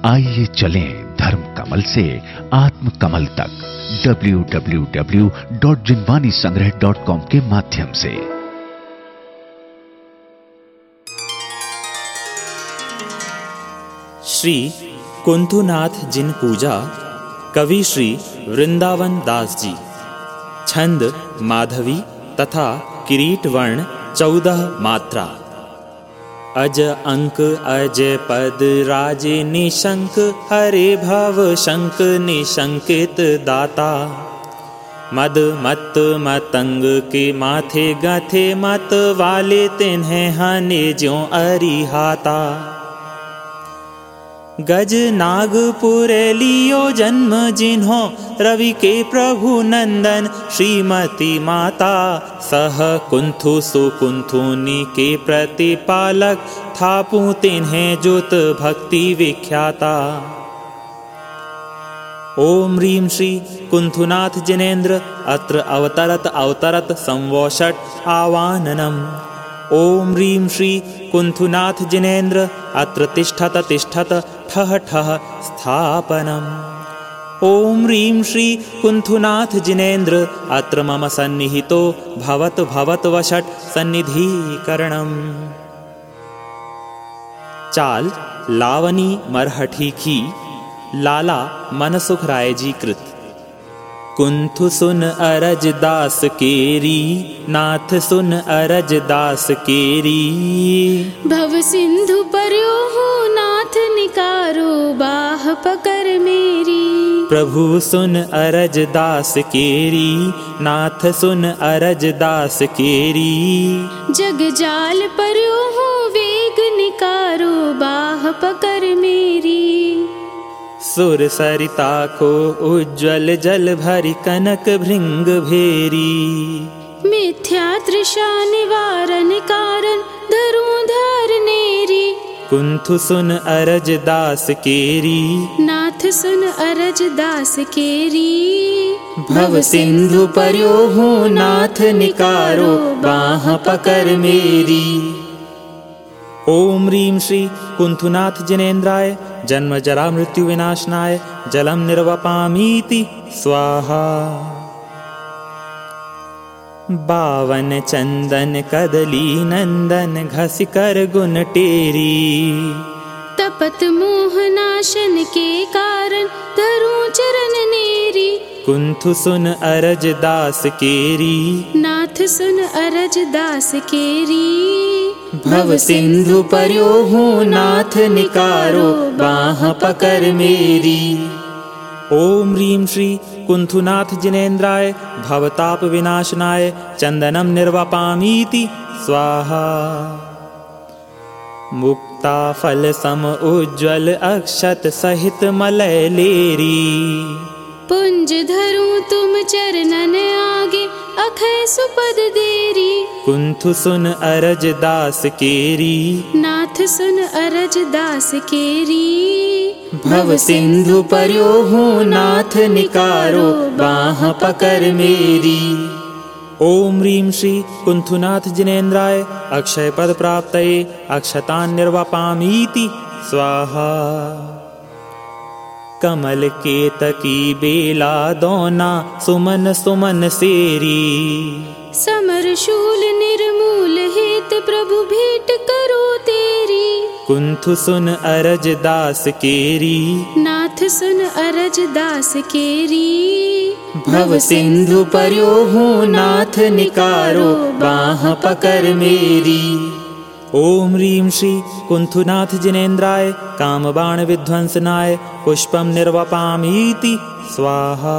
आइए चलें धर्म कमल से आत्म कमल तक www.jinwanisangrah.com के माध्यम से। श्री कुंथुनाथ जिन पूजा, कवि श्री वृंदावन दास जी। छंद माधवी तथा किरीट वर्ण 14 मात्रा। अज अंक अज पद राजे निशंक, हरे भव शंक निशंकित दाता। मद मत मतंग के माथे गाथे, मत वाले तिन्हें हने ज्यों अरिहाता। गज नागपुर लियो जन्म जिन्हों, रवि के प्रभु नंदन श्रीमती माता। सह कुंथु सुकुंथुनी के प्रतिपालक, थापू तिन्हें जुत भक्ति विख्याता। ओम ह्रीं श्री कुंथुनाथ जिनेन्द्र, अत्र अवतरत अवतरत संवोषट आवाननम्। ओम ह्रीं श्री कुंथुनाथ जिनेन्द्र, अत्र तिष्ठत तिष्ठत ठह ठह स्थापनम्। ओम ह्रीं श्री कुंथुनाथ जिनेन्द्र, अत्र मम सन्निहितो भवत भवत वषट सन्निधीकरणम्। चाल लावनी मरहठी की, लाला मनसुख राय जी कृत। कुंथु सुन अरज दास केरी, नाथ सुन अरज दास केरी। भव सिंधु पर्यो हो नाथ निकारो, बाह पकर मेरी। प्रभु सुन अरज दास केरी, नाथ सुन अरज दास केरी। जग जाल पर्यो हो वेग निकारो, बाह पकर मेरी। सुर सरिता को उज्ज्वल जल भरी, कनक भृंग भेरी। मिथ्या तृषा निवारण कारण, धरुधार नेरी। कुंथु सुन अरज दास केरी, नाथ सुन अरज दास केरी। भव सिंधु पर्यो हो नाथ निकारो, बाह पकर मेरी। ओम ह्रीं श्री कुंथुनाथ जिनेन्द्राय, जन्म जरा मृत्यु विनाशनाय, जलम निर्वपामीति स्वाहा। बावन चंदन कदली नंदन, घसी कर गुण टेरी। तपत मोह नाशन के कारण, धरू चरण नेरी। कुंथु सुन अरज दास केरी, नाथ सुन अरज दास केरी। भव सिंधु पर्यो हो नाथ निकारो, बाह पकर मेरी। ओम ह्रीं श्री कुंथुनाथ जिनेन्द्राय, भवताप विनाशनाय, चंदनम निर्वपामीति स्वाहा। मुक्ता फल सम उज्ज्वल, अक्षत सहित मलय लेरी। पुंज धरूं तुम चरणन आगे, अखय सुपद देरी। कुंथु सुन अरज दास केरी, नाथ सुन अरज दास केरी। भव सिंधु पर्यो हो नाथ निकारो, बाह पकर मेरी। ओम ह्रीं श्री कुंथुनाथ जिनेन्द्राय, अक्षय पद प्राप्तये, अक्षतान् निर्वपामीति स्वाहा। कमल केतकी बेला दोना, सुमन सुमन सेरी। समर शूल निर्मूल हेत, प्रभु भेंट करो तेरी। कुंथु सुन अरज दास केरी, नाथ सुन अरज दास केरी। भव सिंधु पर्यो हो नाथ निकारो, बाह पकर मेरी। ओम ह्रीं श्री कुंथुनाथ जिनेन्द्राय, कामबाण विध्वंसनाय, पुष्पम निर्वपामीति स्वाहा।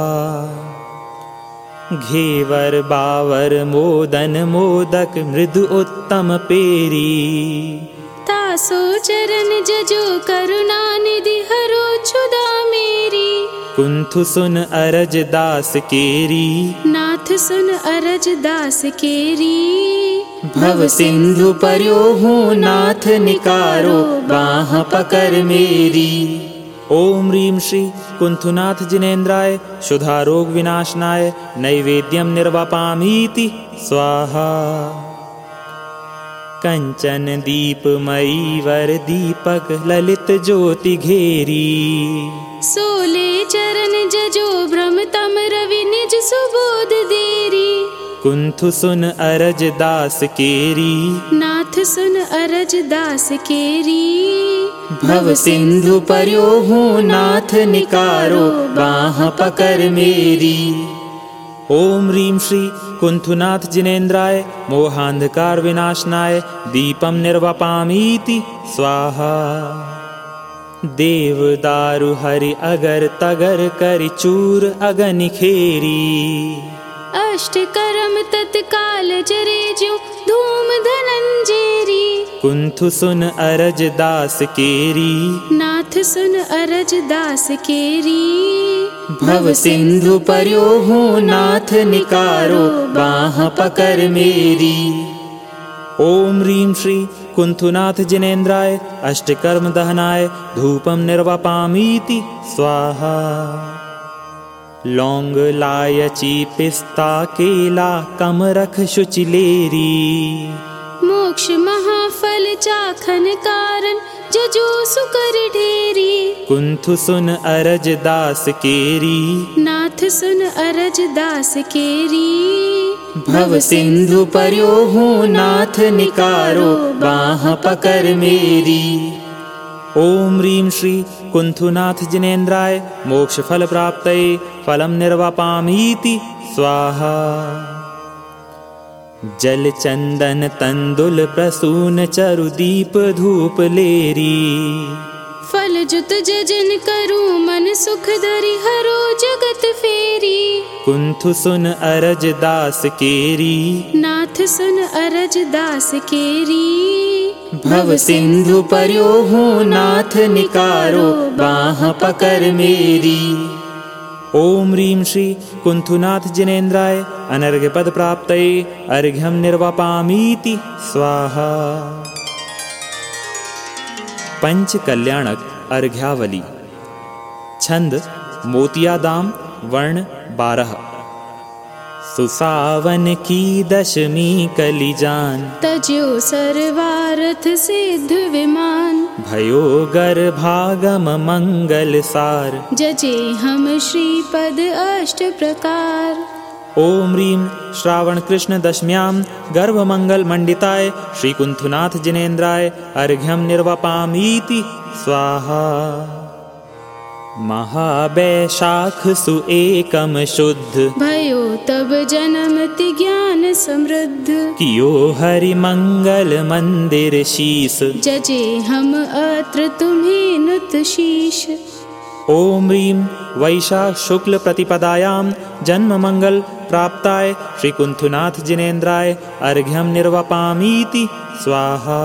घेवर बावर मोदन मोदक, मृदु उत्तम पेरी। तासो चरण जजो करुणा निधि, हरो क्षुधा मेरी। कुंथु सुन अरज दास केरी, नाथ सुन अरज दास केरी। भव सिंधु पर्यो हो नाथ निकारो, बाह पकर मेरी। ओम ह्रीं श्री कुंथुनाथ जिनेन्द्राय, शुद्धा रोग विनाशनाय, नैवेद्यम निर्वपामीति स्वाहा। कंचन दीपमयी वर दीपक ललित ज्योति घेरी। सोले चरण जजो भ्रम तम रवि निज सुबोध देरी। कुंथु सुन अरज दास केरी, नाथ सुन अरज दास केरी। भव सिंधु पर्यो हूँ नाथ निकारो बाह पकर मेरी। ओम ह्रीं श्री कुंथुनाथ जिनेन्द्राय मोहांधकार विनाशनाय दीपम निर्वपामीति स्वाहा। देव दारु हरि अगर तगर करि चूर अगनि खेरी। अष्ट करम तत्काल जरे ज्यों धूम धनंजेरी। कुंथु सुन अरज दास केरी, नाथ सुन अरज दास केरी। भव सिंधु पर्यो हूँ नाथ निकारो बाह पकर मेरी। ओम ह्रीं श्री कुंथुनाथ जिनेन्द्राय अष्टकर्म दहनाय धूपम निर्वपामीति स्वाहा। लौंग लायची पिस्ता केला कमरख शुचिलेरी। मोक्ष महाफल चाखन कारण जजो सुकर ढेरी। कुंथु सुन अरज दास केरी, नाथ सुन अरज दास केरी। भव सिंधु पर्यो हूँ नाथ निकारो बाह पकर मेरी। ओम ह्रीं श्री कुंथुनाथ जिनेन्द्राय मोक्ष फल प्राप्तये फलम निर्वपामीति स्वाहा। जल चंदन तंदुल प्रसून चरु दीप धूप लेरी। फल जुत जजन करूं मन सुख धरि हरो जगत फेरी। कुंथु सुन अरज दास केरी, नाथ सुन अरज दास केरी। भव सिंधु पर्यो हूँ नाथ निकारो बाह पकर मेरी। ओम ह्रीं श्री कुंथुनाथ जिनेन्द्राय अनर्घ्य पद प्राप्तये अर्घ्यम निर्वपामीति स्वाहा। पंच कल्याणक अर्घ्यावली। छंद मोतियादाम, वर्ण 12। सुसावन की दशमी कलिजान, तज्यो सर्वार्थ सिद्ध विमान। भयो गर्भागम मंगल सार, जजे हम श्रीपद अष्ट प्रकार। ओम ह्रीं श्रावण कृष्ण दशम्यां गर्भमंगल मंडिताय श्री कुंथुनाथ जिनेन्द्राय अर्घ्यम निर्वपामीति स्वाहा। महावैशाख सुएकम शुद्ध, भयो तब जन्मति ज्ञान समृद्ध। कियो हरि मंगल मंदिर शीस, जजे हम अत्र तुम्हें नुत शीश। ओम ह्रीं वैशाख शुक्ल प्रतिपदायां जन्म मंगल प्राप्ताय श्री कुंथुनाथ जिनेन्द्राय अर्घ्यम निर्वपामीति स्वाहा।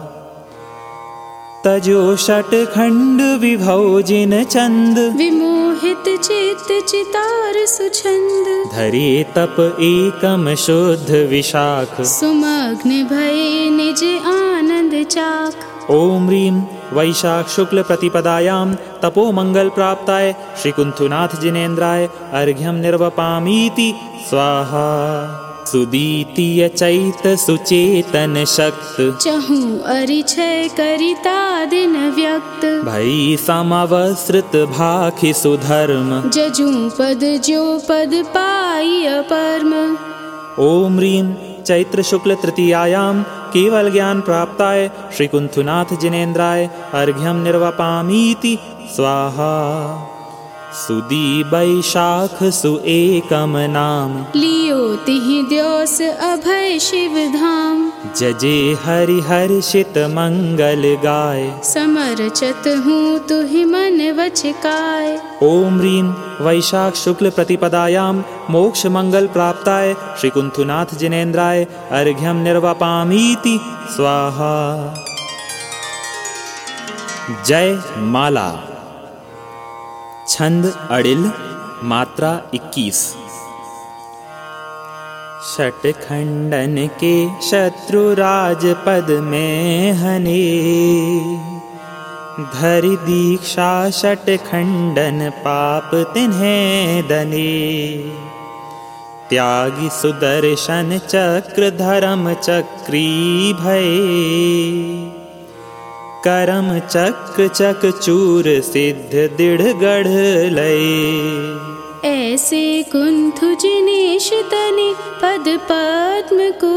तजो षट खंड विभौ जिन चंद, विमोहित चित चितार सुछंद। धरे तप एकम शुद्ध विशाख, सुमग्न भये निज आनंद चाख। ओम ह्रीं वैशाख शुक्ल प्रतिपदायां तपो मंगल प्राप्ताय श्री कुंथुनाथ जिनेन्द्राय अर्घ्यम निर्वपामीति स्वाहा। सुदीतीय चैत सुचेतन शक्त, चहूँ अरिछय करिता दिन व्यक्त। भई समवस्त्रत भाखि सुधर्म, जजूं पद जो पद पाई अपरम। ओम ह्रीं चैत्र शुक्ल तृतीयायां केवल ज्ञान प्राप्ताय श्री कुंथुनाथ जिनेन्द्राय अर्घ्यम निर्वपामीति स्वाहा। सुदी वैशाख सुएकम नाम, लियो तिहि द्योस अभय शिव धाम। जजे हरि हर्षित मंगल गाय, समरचत हूँ तुहि मन वचकाय। ओम ह्रीं वैशाख शुक्ल प्रतिपदायां मोक्ष मंगल प्राप्ताय श्री कुंथुनाथ जिनेन्द्राय अर्घ्यम निर्वपामीति स्वाहा। जय माला। छंद अड़िल, मात्रा 21। षट खंडन के शत्रु राज पद में हने, धरि दीक्षा षट खंडन पाप तिन्हें दने। त्यागी सुदर्शन चक्र धर्म चक्री भय, करम चक्र चक चूर सिद्ध दृढ़ गढ़ लय। ऐसे कुंथु जिनेश तनि पद पद्म को,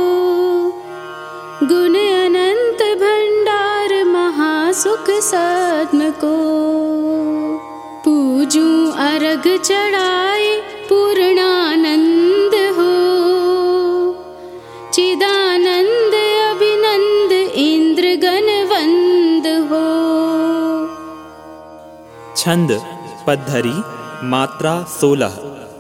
गुण अनंत भंडार महासुख सद्म को। पूजूं अर्घ चढ़ाए पूर्णानंद हो, चिदानंद अभिनंद इंद्र गण वंद हो। छंद पद्धरी मात्रा 16।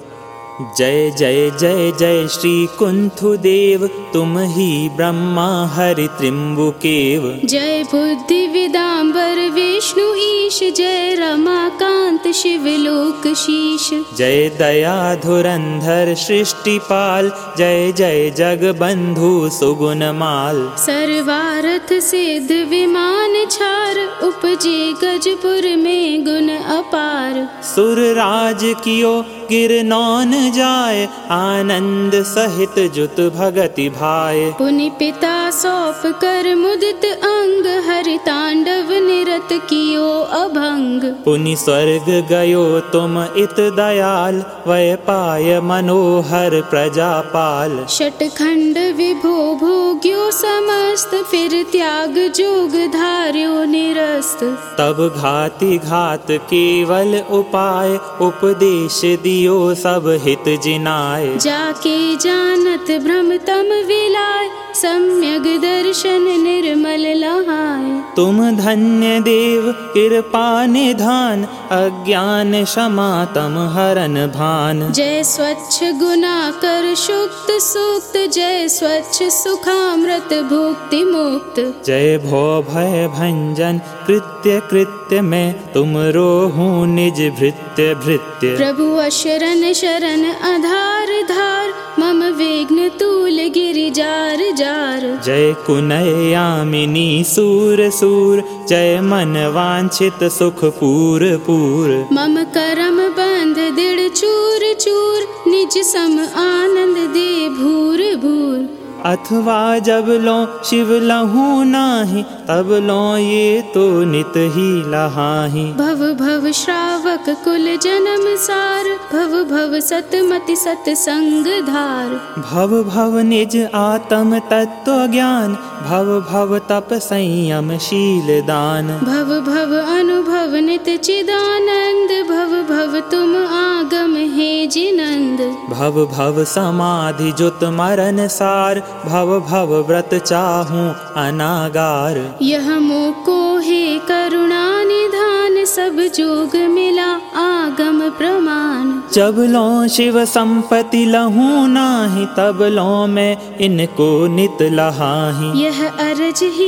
जय जय जय जय श्री कुंथु देव, तुम ही ब्रह्मा हरि त्रिंबुकेव। जय बुद्धि विदाम्बर विष्णु ईश, जय रमाकांत शिवलोक शीश। जय दया धुरंधर सृष्टिपाल, जय जय जगबंधु सुगुणमाल। सर्वार्थ सिद्ध विमान छार, उपजे गजपुर में गुण अपार। सुर राज कियो गिरनौन जाय, आनंद सहित जुत भगति भाय। पुनि पिता सौंप कर मुदित अंग, हरि तांडव निरत कियो अभंग। पुनि स्वर्ग गयो तुम इत दयाल, वै पाय मनोहर प्रजापाल। षटखंड विभो भोग्यो समस्त, फिर त्याग जोग धार्यो निरस्त। तब घाति घात केवल उपाय, उपदेश दियो सब हित जिनाय। जाके जानत भ्रम तम विलाय, सम्यग दर्शन निर्मल लहाय। तुम धन्य देव कृपा निधान, अज्ञान क्षमा तम हरन भान। जय स्वच्छ गुणाकर शुक्त सूक्त, जय स्वच्छ सुखामृत भुक्ति मुक्त। जय भो भय भंजन कृत्य कृत्य में, तुम रोहूं निज भृत्य भृत्य। प्रभु अशरण शरण आधार धार, मम विघ्न तूल गिरि जार जार। जय कुनय यामिनी सूर सूर, जय मन वांछित सुख पूर पूर। मम करम बंध दृढ़ चूर चूर, निज सम आनंद दे भूर भूर। अथवा जब लो शिव लहू नाही, तब लो ये तो नित ही लहाही। भव भव श्रावक कुल जन्म सार, भव भव सतमति सतसंग धार। भव भव निज आत्म तत्व ज्ञान, भव भव तप संयम शील दान। भव भव अनुभव नित चिदानंद, भव भव तुम आगम हे जिनंद। भव भव समाधि जुत मरण सार, भव भव व्रत चाहूं अनागार। यह मोको हे करुणा निधान, सब जोग मिला आगम प्रमाण। जब लो शिव संपत्ति लहू नाही, तब लो मैं इनको नित लहाही। यह अरज ही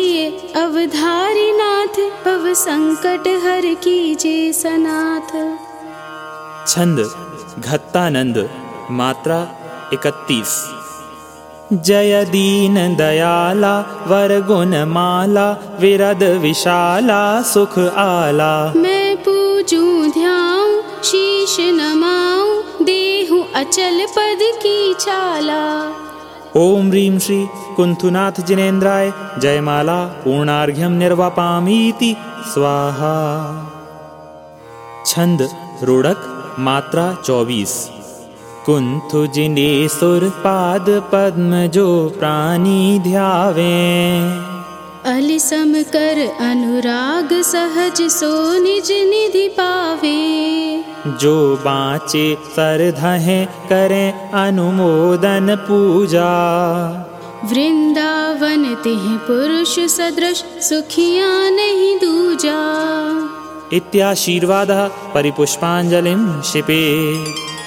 अवधारी नाथ, भव संकट हर कीजे सनाथ। छंद घत्तानंद मात्रा 31। जय दीन दयाला वर गुण माला, विरद विशाला सुख आला। मैं पूजूं ध्याऊं शीश नमाऊं, देहूं अचल पद की चाला। ओम ह्रीं श्री कुंथुनाथ जिनेन्द्राय जयमाला, पूर्णार्घ्यम निर्वापामीति स्वाहा। छंद रूढ़क मात्रा 24। कुंथु जिनेसुर पाद पद्म, जो प्राणी ध्यावे। अलिसम कर अनुराग सहज, सो निज निधि पावे। जो बाँचे सरधहें करें अनुमोदन पूजा। वृंदावन तिह पुरुष सदृश, सुखिया नहीं दूजा। इत्याशीर्वादः परिपुष्पांजलिं क्षिपेत्।